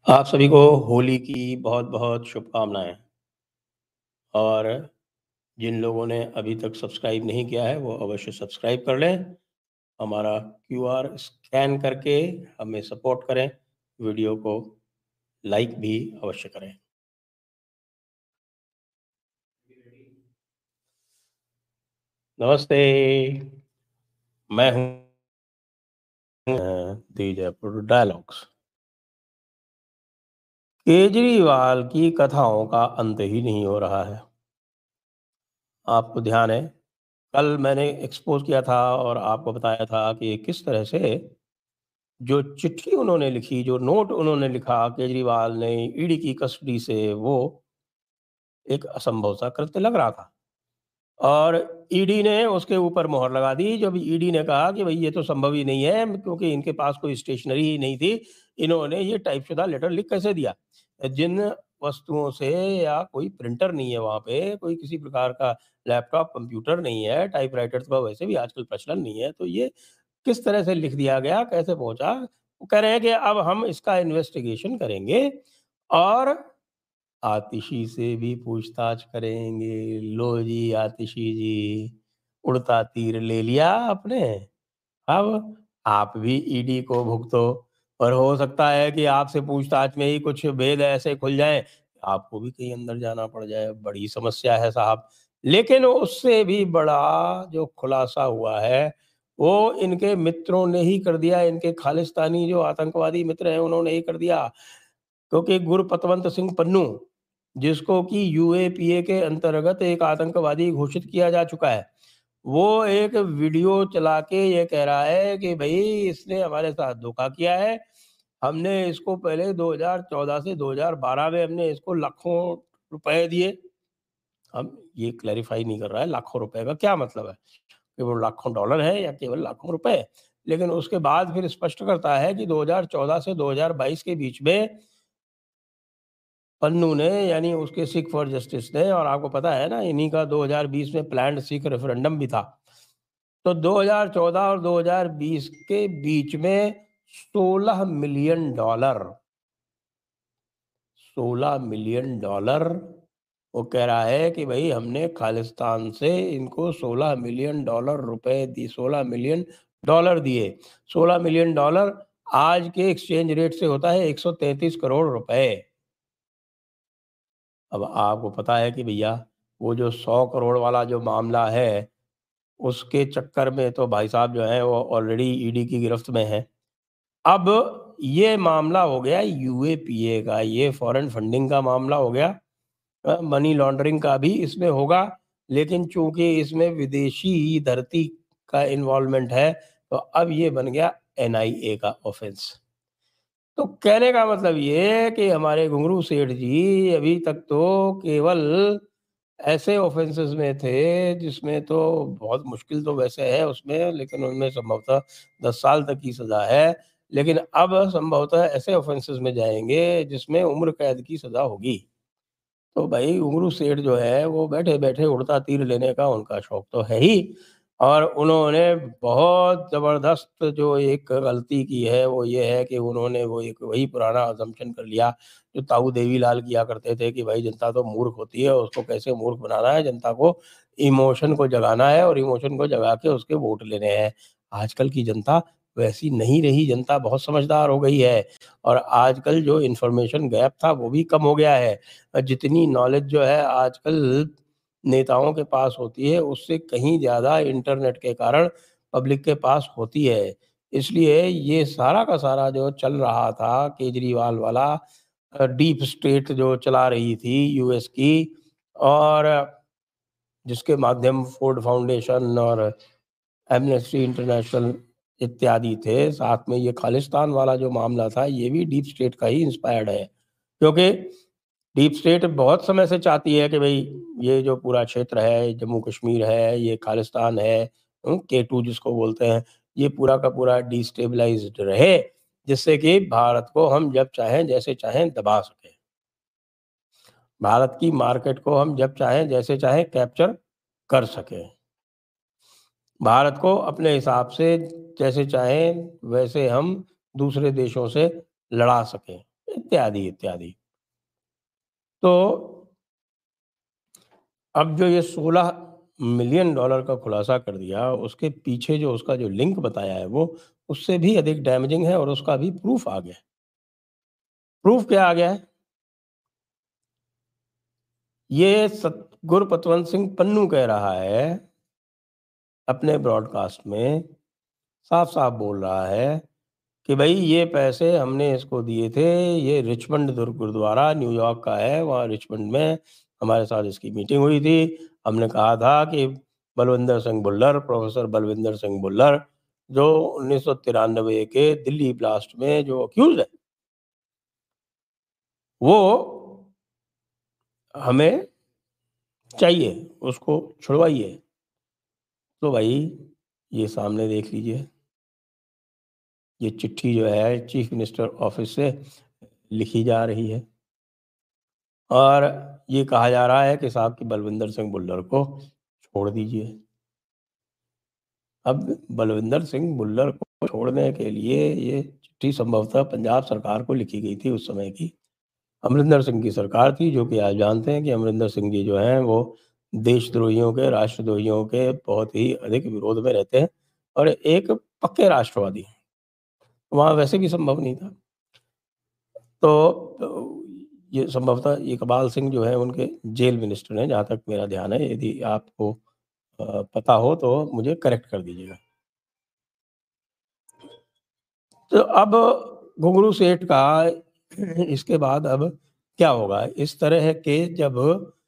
आप सभी को होली की बहुत-बहुत शुभकामनाएँ। और जिन लोगों ने अभी तक सब्सक्राइब नहीं किया है, वो अवश्य सब्सक्राइब कर लें। हमारा क्यूआर स्कैन करके हमें सपोर्ट करें। वीडियो को लाइक भी अवश्य करें। नमस्ते, मैं हूँ दी जयपुर डायलॉग्स। केजरीवाल की कथाओं का अंत ही नहीं हो रहा है। आपको ध्यान है, कल मैंने एक्सपोज़ किया था और आपको बताया था कि किस तरह से जो चिट्ठी उन्होंने लिखी, जो नोट उन्होंने लिखा केजरीवाल ने ईडी की कस्टडी से, वो एक असंभव सा कृत्य लग रहा था। और ईडी ने उसके ऊपर मोहर लगा दी जब ईडी ने कहा कि भई ये तो संभव ही नहीं है, क्योंकि इनके पास कोई स्टेशनरी ही नहीं थी। इन्होंने ये टाइपशुदा लेटर लिख कैसे दिया? जिन वस्तुओं से या कोई प्रिंटर नहीं है वहाँ पे, कोई किसी प्रकार का लैपटॉप, कंप्यूटर नहीं है, टाइपराइटर तो वैसे भी आजकल प्रचलन नहीं है, तो ये किस तरह से लिख दिया गया, कैसे पहुँचा? वो कह रहे हैं कि अब हम इसका इन्वेस्टिगेशन करेंगे और आतिशी से भी पूछताछ करेंगे। लो जी आतिशी जी, उड़ता तीर ले लिया आपने। अब आप भी ईडी को भुगतो और हो सकता है कि आपसे पूछताछ में ही कुछ भेद ऐसे खुल जाएँ, आपको भी कहीं अंदर जाना पड़ जाए। बड़ी समस्या है साहब। लेकिन उससे भी बड़ा जो खुलासा हुआ है, वो इनके मित्रों ने ही कर दिया। इनके खालिस्तानी जो आतंकवादी मित्र हैं, उन्होंने ही कर दिया। क्योंकि गुरपतवंत सिंह पन्नू, जिसको कि यूएपीए के अंतर्गत एक आतंकवादी घोषित किया जा चुका है, वो एक वीडियो चला के ये कह रहा है कि भई इसने हमारे साथ धोखा किया है। हमने इसको पहले 2014 से 2012 में हमने इसको लाखों रुपए दिए। हम ये क्लैरिफ़ाई नहीं कर रहा है लाखों रुपए का क्या मतलब है? कि वो लाखों डॉलर है या केवल लाखों रुपए? लेकिन उसके बाद फिर स्पष्ट करता है कि 2014 से 2022 के बीच में पन्नू ने, यानी उसके सिख फॉर जस्टिस ने, और आपको पता है ना इन्हीं का 2020 में प्लान्ड सिख रेफरेंडम भी था। तो 2014 और 2020 के बीच में 16 मिलियन डॉलर, 16 मिलियन डॉलर वो कह रहा है कि भई हमने खालिस्तान से इनको 16 मिलियन डॉलर रुपए दी 16 मिलियन डॉलर दिए। 16 मिलियन डॉलर आज के एक्सचेंज रेट से होता है 133 करोड़ रुपए। अब आपको पता है कि भैया वो जो 100 करोड़ वाला जो मामला है, उसके चक्कर में तो भाई साहब जो हैं वो ऑलरेडी ईडी की गिरफ्त में हैं। अब ये मामला हो गया यूएपीए का, ये फॉरेन फंडिंग का मामला हो गया। मनी लॉन्ड्रिंग का भी इसमें होगा, लेकिन चूँकि इसमें विदेशी धरती का इन्वॉल्वमेंट है, तो अब ये बन गया एनआईए का ऑफेंस। तो कहने का मतलब ये है कि हमारे घुंघरू सेठ जी अभी तक तो केवल ऐसे ऑफेंसेस में थे जिसमें तो बहुत मुश्किल तो वैसे है उसमें, लेकिन उनमें संभवतः 10 साल तक की सज़ा है। लेकिन अब संभवतः ऐसे ऑफेंसेस में जाएँगे जिसमें उम्र कैद की सज़ा होगी। तो भाई घुंघरू सेठ जो है वो बैठे-बैठे उड़ता तीर लेने का उनका शौक तो है ही, और उन्होंने बहुत ज़बरदस्त जो एक गलती की है वो ये है कि उन्होंने वो एक वही पुराना असम्पशन कर लिया जो ताऊ देवीलाल किया करते थे कि भाई जनता तो मूर्ख होती है, उसको कैसे मूर्ख बनाना है, जनता को इमोशन को जगाना है और इमोशन को जगा के उसके वोट लेने हैं। आजकल की जनता वैसी नहीं रही, जनता बहुत समझदार हो गई है और आजकल जो इन्फॉर्मेशन गैप था वो भी कम हो गया है। जितनी नॉलेज जो है आजकल नेताओं के पास होती है, उससे कहीं ज़्यादा इंटरनेट के कारण पब्लिक के पास होती है। इसलिए ये सारा का सारा जो चल रहा था केजरीवाल वाला डीप स्टेट जो चला रही थी यूएस की, और जिसके माध्यम फोर्ड फाउंडेशन और एम्नेस्टी इंटरनेशनल इत्यादि थे, साथ में ये खालिस्तान वाला जो मामला था, ये भी डीप स्टेट का ही इंस्पायर्ड है। क्योंकि डीप स्टेट बहुत समय से चाहती है कि भई ये जो पूरा क्षेत्र है, जम्मू कश्मीर है, ये खालिस्तान है, K2 जिसको बोलते हैं, ये पूरा का पूरा डिस्टेबलाइज़्ड रहे, जिससे कि भारत को हम जब चाहें, जैसे चाहें दबा सकें। भारत की मार्केट को हम जब चाहें, जैसे चाहें कैप्चर कर सकें। भारत को अपने हिसाब से जैसे चाहें, वैसे हम दूसरे देशों से लड़ा सकें। इत्यादि इत्यादि। तो अब जो ये $16 मिलियन का खुलासा कर दिया, उसके पीछे जो उसका जो लिंक बताया है वो उससे भी अधिक डैमेजिंग है और उसका भी प्रूफ आ गया है। प्रूफ क्या आ गया है? ये गुरपतवंत सिंह पन्नू कह रहा है अपने ब्रॉडकास्ट में, साफ-साफ बोल रहा है कि भई ये पैसे हमने इसको दिए थे, ये रिचमंड गुरुद्वारा न्यूयॉर्क का है, वहाँ रिचमंड में हमारे साथ इसकी मीटिंग हुई थी। हमने कहा था कि बलविंदर सिंह भुल्लर, प्रोफ़ेसर बलविंदर सिंह भुल्लर, जो 1993 के दिल्ली ब्लास्ट में जो अक्यूज़ है, वो हमें चाहिए, उसको छुड़वाइए। तो भाई ये सामने देख लीजिए, ये चिट्ठी जो है चीफ मिनिस्टर ऑफिस से लिखी जा रही है और ये कहा जा रहा है कि साहब कि बलविंदर सिंह भुल्लर को छोड़ दीजिए। अब बलविंदर सिंह भुल्लर को छोड़ने के लिए ये चिट्ठी संभवतः पंजाब सरकार को लिखी गई थी। उस समय की अमरिंदर सिंह की सरकार थी, जो कि आज जानते हैं कि अमरिंदर सिंह जी जो हैं वो देशद्रोहियों के, राष्ट्रद्रोहियों के बहुत ही अधिक विरोध में रहते हैं और एक पक्के राष्ट्रवादी हैं। वहाँ वैसे भी संभव नहीं था। तो ये संभवतः इकबाल सिंह जो है उनके जेल मिनिस्टर हैं, जहाँ तक मेरा ध्यान है। यदि आपको पता हो तो मुझे करेक्ट कर दीजिएगा। तो अब घुंगरू सेठ का इसके बाद अब क्या होगा? इस तरह के जब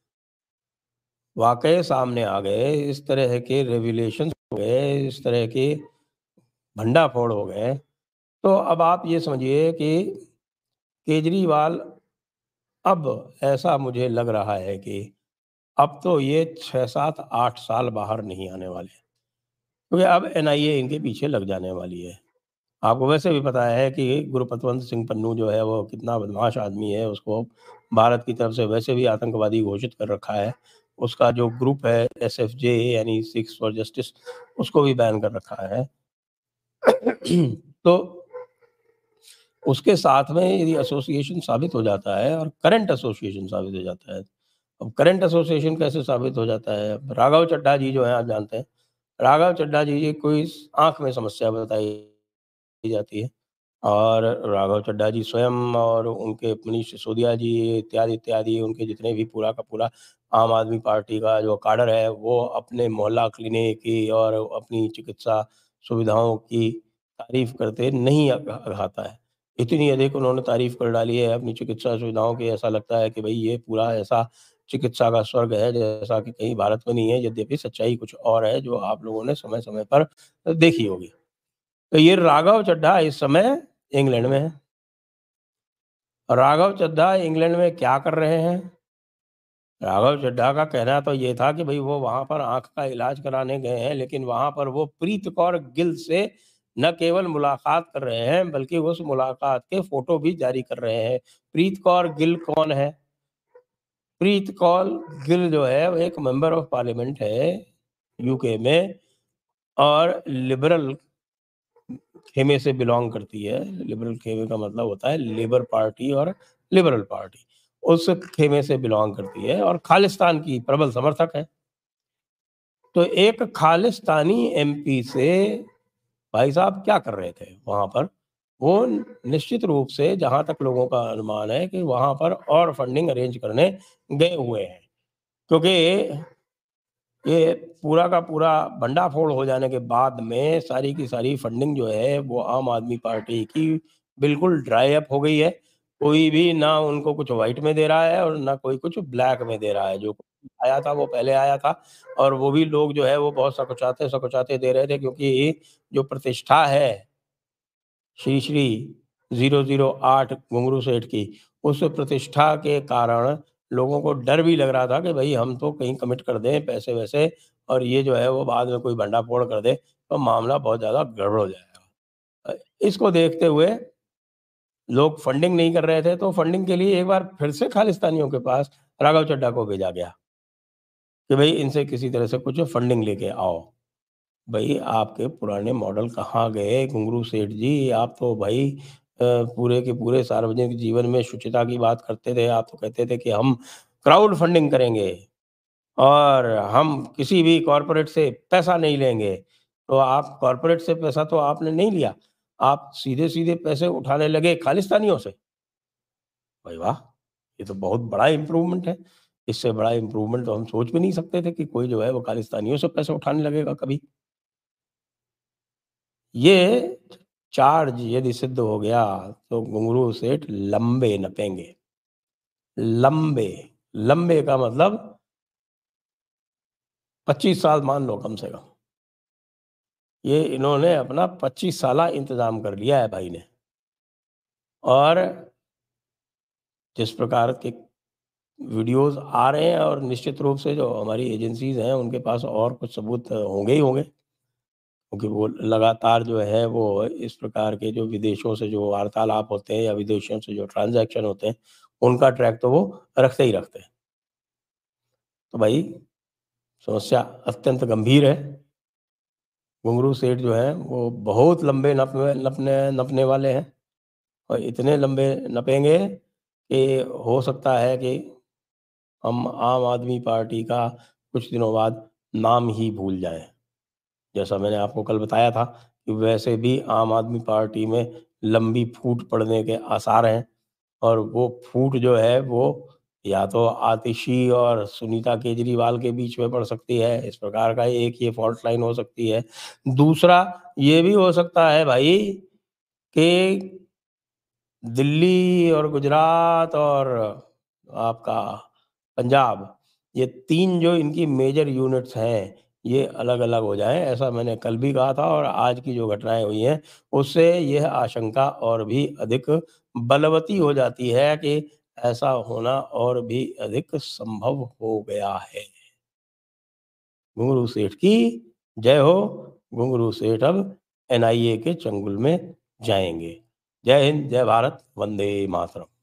वाक़ये सामने आ गए, इस तरह के रेवलेशंस हो गए, इस तरह के भंडाफोड़ हो गए, तो अब आप ये समझिए कि केजरीवाल, अब ऐसा मुझे लग रहा है कि अब तो ये 6, 7, 8 साल बाहर नहीं आने वाले, क्योंकि अब एनआईए इनके पीछे लग जाने वाली है। आपको वैसे भी पता है कि गुरपतवंत सिंह पन्नू जो है वो कितना बदमाश आदमी है, उसको भारत की तरफ से वैसे भी आतंकवादी घोषित कर रखा है। उसका जो ग्रुप है एसएफजे यानी सिक्स फॉर जस्टिस, उसको भी बैन कर रखा है। तो उसके साथ में यदि एसोसिएशन साबित हो जाता है और करंट एसोसिएशन साबित हो जाता है, अब करंट एसोसिएशन कैसे साबित हो जाता है? अब राघव चड्ढा जी जो हैं आप जानते हैं, राघव चड्ढा जी कोई आँख में समस्या बताई जाती है और राघव चड्ढा जी स्वयं और उनके मनीष सिसोदिया जी इत्यादि इत्यादि उनके जितने भी पूरा का पूरा आम आदमी पार्टी का जो काडर है, वो अपने मोहल्ला क्लिनिक की और अपनी चिकित्सा सुविधाओं की तारीफ करते नहीं अघाता है। इतनी अधिक उन्होंने तारीफ कर डाली है अपनी चिकित्सा सुविधाओं की, ऐसा लगता है कि भई ये पूरा ऐसा चिकित्सा का स्वर्ग है जैसा कि कहीं भारत में नहीं है, यद्यपि सच्चाई कुछ और है जो आप लोगों ने समय-समय पर देखी होगी। तो ये राघव चड्ढा इस समय इंग्लैंड में है। राघव चड्ढा इंग्लैंड में क्या कर रहे हैं? राघव चड्ढा का कहना तो ये था कि भई वो वहाँ पर आँख का इलाज कराने गए हैं, लेकिन वहाँ पर वो प्रीत कौर गिल से न केवल मुलाकात कर रहे हैं, बल्कि उस मुलाकात के फ़ोटो भी जारी कर रहे हैं। प्रीत कौर गिल कौन है? प्रीत कौर गिल जो है वो एक मेंबर ऑफ पार्लियामेंट है यूके में और लिबरल खेमे से बिलॉन्ग करती है। लिबरल खेमे का मतलब होता है लेबर पार्टी और लिबरल पार्टी। उस खेमे से बिलॉन्ग करती है और खालिस्तान की प्रबल समर्थक है। तो एक खालिस्तानी एमपी से भाई साहब क्या कर रहे थे वहाँ पर? वो निश्चित रूप से जहाँ तक लोगों का अनुमान है कि वहाँ पर और फंडिंग अरेंज करने गए हुए हैं। क्योंकि ये पूरा का पूरा भंडाफोड़ हो जाने के बाद में सारी की सारी फंडिंग जो है वो आम आदमी पार्टी की बिल्कुल ड्राई अप हो गई है। कोई भी ना उनको कुछ व्हाइट में दे रहा है और ना कोई कुछ ब्लैक में दे रहा है। जो आया था वो पहले आया था और वो भी लोग जो है वो बहुत सकुचाते दे रहे थे, क्योंकि जो प्रतिष्ठा है श्री श्री 008 घुंगरू सेठ की, उस प्रतिष्ठा के कारण लोगों को डर भी लग रहा था कि भई हम तो कहीं कमिट कर दें पैसे-वैसे और ये जो है वो बाद में कोई भंडाफोड़ कर दे, तो मामला बहुत ज़्यादा गड़बड़ हो जाएगा। इसको देखते हुए लोग फंडिंग नहीं कर रहे थे, तो फंडिंग के लिए एक बार फिर से खालिस्तानियों के पास राघव चड्ढा को भेजा गया कि भई इनसे किसी तरह से कुछ फंडिंग लेके आओ। भई आपके पुराने मॉडल कहाँ गए घुंगरू सेठ जी? आप तो भई पूरे के पूरे सार्वजनिक जीवन में शुचिता की बात करते थे। आप तो कहते थे कि हम क्राउड फंडिंग करेंगे और हम किसी भी कॉर्पोरेट से पैसा नहीं लेंगे। तो आप कॉर्पोरेट से पैसा तो आपने नहीं लिया, आप सीधे-सीधे पैसे उठाने लगे खालिस्तानियों से। भाई वाह! ये तो बहुत बड़ा इम्प्रूवमेंट है। इससे बड़ा इम्प्रूवमेंट तो हम सोच भी नहीं सकते थे कि कोई जो है वो खालिस्तानियों से पैसे उठाने लगेगा कभी। ये चार्ज यदि सिद्ध हो गया तो घुंगरू सेठ लंबे नपेंगे। लंबे, लंबे का मतलब 25 साल मान लो कम से कम। ये इन्होंने अपना 25 साला इंतज़ाम कर लिया है भाई ने। और जिस प्रकार के वीडियोज़ आ रहे हैं और निश्चित रूप से जो हमारी एजेंसीज़ हैं उनके पास और कुछ सबूत होंगे ही होंगे। क्योंकि वो लगातार जो है वो इस प्रकार के जो विदेशों से जो वार्तालाप होते हैं या विदेशियों से जो ट्रांज़ैक्शन होते हैं, उनका ट्रैक तो वो रखते ही रखते हैं। तो भाई समस्या अत्यंत गंभीर है। घुंगरू सेठ जो हैं वो बहुत लंबे नपने वाले हैं और इतने लंबे नपेंगे कि हो सकता है कि हम आम आदमी पार्टी का कुछ दिनों बाद नाम ही भूल जाएँ। जैसा मैंने आपको कल बताया था कि वैसे भी आम आदमी पार्टी में लंबी फूट पड़ने के आसार हैं और वो फूट जो है वो या तो आतिशी और सुनीता केजरीवाल के बीच में पड़ सकती है, इस प्रकार का एक ये फॉल्ट लाइन हो सकती है। दूसरा ये भी हो सकता है भाई कि दिल्ली और गुजरात और आपका पंजाब, ये 3 जो इनकी मेजर यूनिट्स हैं, ये अलग-अलग हो जाएँ, ऐसा मैंने कल भी कहा था और आज की जो घटनाएँ हुई हैं, उससे यह आशंका और भी अधिक बलवती हो जाती है कि ऐसा होना और भी अधिक संभव हो गया है। घुंगरू सेठ की जय हो। घुंगरू सेठ अब एनआईए के चंगुल में जाएँगे। जय हिंद, जय भारत, वंदे मातरम।